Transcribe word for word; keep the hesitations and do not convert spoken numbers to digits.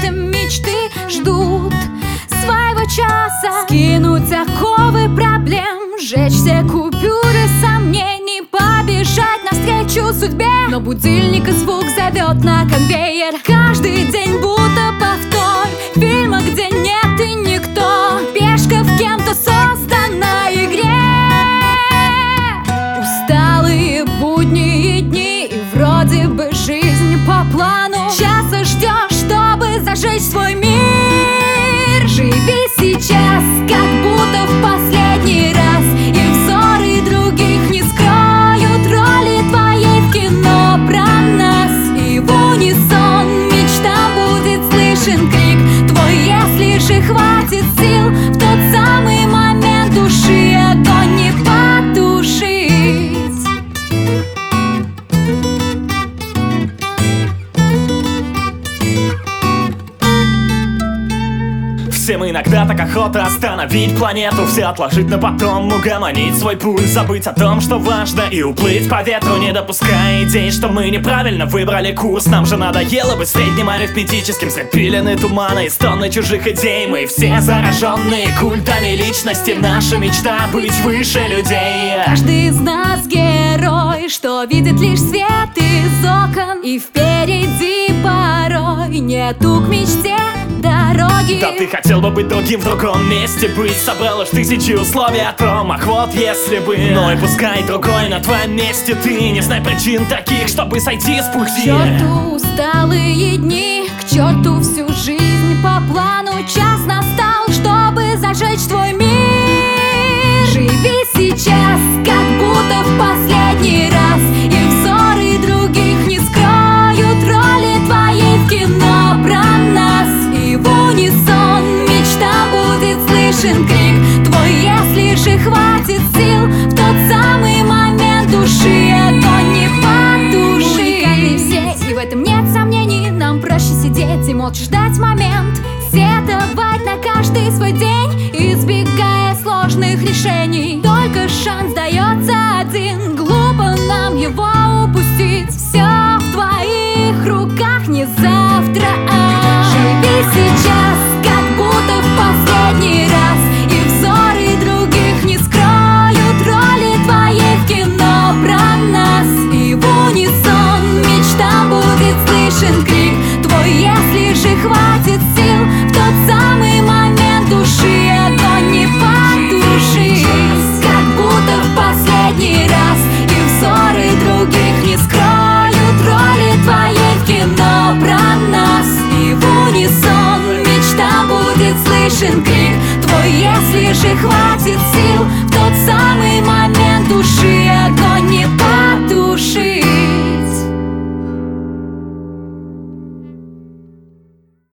все мечты ждут своего часа. Скинуть оковы проблем, сжечь все купюры сомнений, побежать навстречу судьбе. Но будильник и звук зовет на конвейер. Каждый день будто повтор фильма, где нет и никто. Пешка в кем-то созданной игре. Усталые будние дни, и вроде бы жизнь по плану. Часа ждешь, чтобы зажечь свой мир. Живи сейчас, как будто в последний раз, и взоры других не скроют роли твоей в кино про нас. И в унисон мечтам будет слышен крик твой, если же хватит сил в тот самый момент души огонь не потушить. Всем иногда так охота остановить планету, все отложить на потом, угомонить свой пульс, забыть о том, что важно, и уплыть по ветру, не допуская идей, что мы неправильно выбрали курс. Нам же надоело быть средним арифметическим, запилены туманы и стоны чужих идей. Мы все зараженные культами личности, наша мечта быть выше людей. Каждый из нас герой, что видит лишь свет из окон, и впереди порой нету к мечте дороги. Да ты хотел бы быть другим в другом месте, быть собрал уж тысячи условий о том, ах вот если бы. Но и пускай другой на твоем месте, ты не знай причин таких, чтобы сойти с пути. К черту усталые дни, к черту всю жизнь по плану. Час настал, чтобы зажечь твой мир. Живи сейчас, как будто в последний раз, и взоры других не скроют роли твоей в кино про нас. И в унисон мечтам будет слышен крик твой, если же хватит сил в тот самый момент души огонь не потушить. Мы уникальны все, и в этом нет сомнений. Нам проще сидеть и молча ждать момент, сетовать на каждый свой день, избегая сложных решений. Только шанс дается один, глупо нам его упустить. Все в твоих руках, не завтра, а живи сейчас, как будто в последний раз, и взоры других не скроют роли твоей в кино про нас. И в унисон мечтам будет слышен крик твой, если же хватит сил в тот самый момент души огонь не потушить. Как будто в последний раз, и взоры других не скроют роли твоей в кино про нас. И в унисон мечтам будет слышен крик